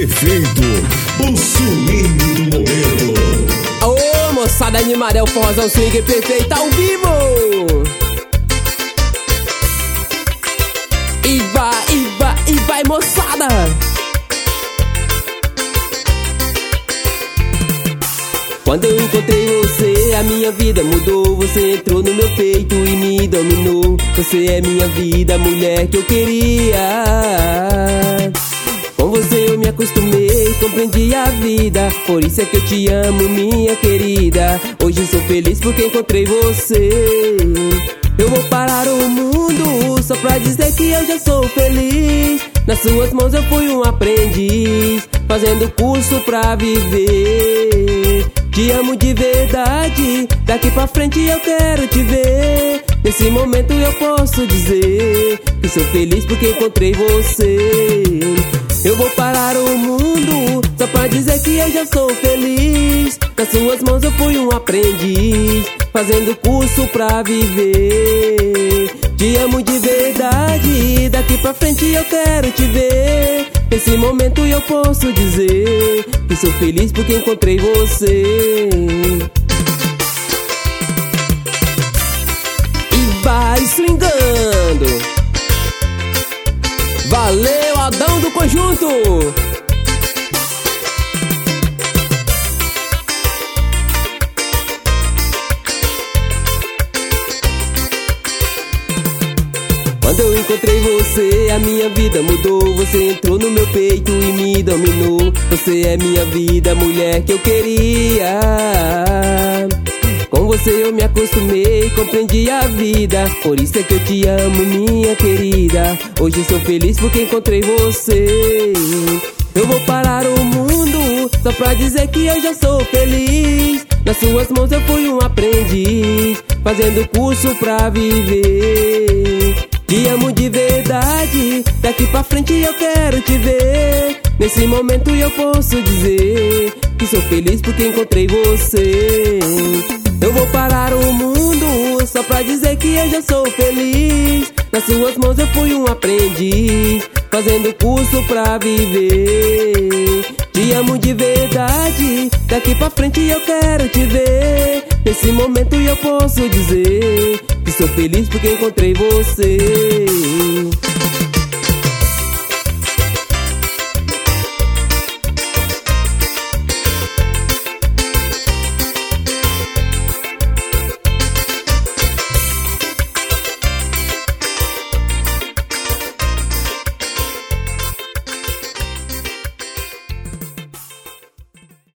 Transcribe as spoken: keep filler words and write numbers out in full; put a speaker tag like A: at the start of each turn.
A: Perfeito, o swing do momento.
B: Ô, moçada animada, é o forrozão swing perfeito ao vivo. E vai, e vai, e vai, moçada. Quando eu encontrei você, a minha vida mudou. Você entrou no meu peito e me dominou. Você é minha vida, mulher que eu queria. Com você eu me acostumei, compreendi a vida. Por isso é que eu te amo, minha querida. Hoje sou feliz porque encontrei você. Eu vou parar o mundo só pra dizer que eu já sou feliz. Nas suas mãos eu fui um aprendiz, fazendo curso pra viver. Te amo de verdade, daqui pra frente eu quero te ver. Nesse momento eu posso dizer que sou feliz porque encontrei você. Eu vou parar o mundo só pra dizer que eu já sou feliz. Nas suas mãos eu fui um aprendiz, fazendo curso pra viver. Te amo de verdade, daqui pra frente eu quero te ver. Nesse momento eu posso dizer que sou feliz porque encontrei você. E vai swingando. Valeu, Adão do Conjunto. Quando eu encontrei você, a minha vida mudou. Você entrou no meu peito e me dominou. Você é minha vida, mulher que eu queria. Com você eu me acostumei, compreendi a vida. Por isso é que eu te amo, minha querida. Hoje sou feliz porque encontrei você. Eu vou parar o mundo só pra dizer que eu já sou feliz. Nas suas mãos eu fui um aprendiz, fazendo curso pra viver. Te amo de verdade, daqui pra frente eu quero te ver. Nesse momento eu posso dizer que sou feliz porque encontrei você. Eu vou parar o mundo só pra dizer que eu já sou feliz. Nas suas mãos eu fui um aprendiz, fazendo curso pra viver. Te amo de verdade, daqui pra frente eu quero te ver. Nesse momento eu posso dizer que sou feliz porque encontrei você.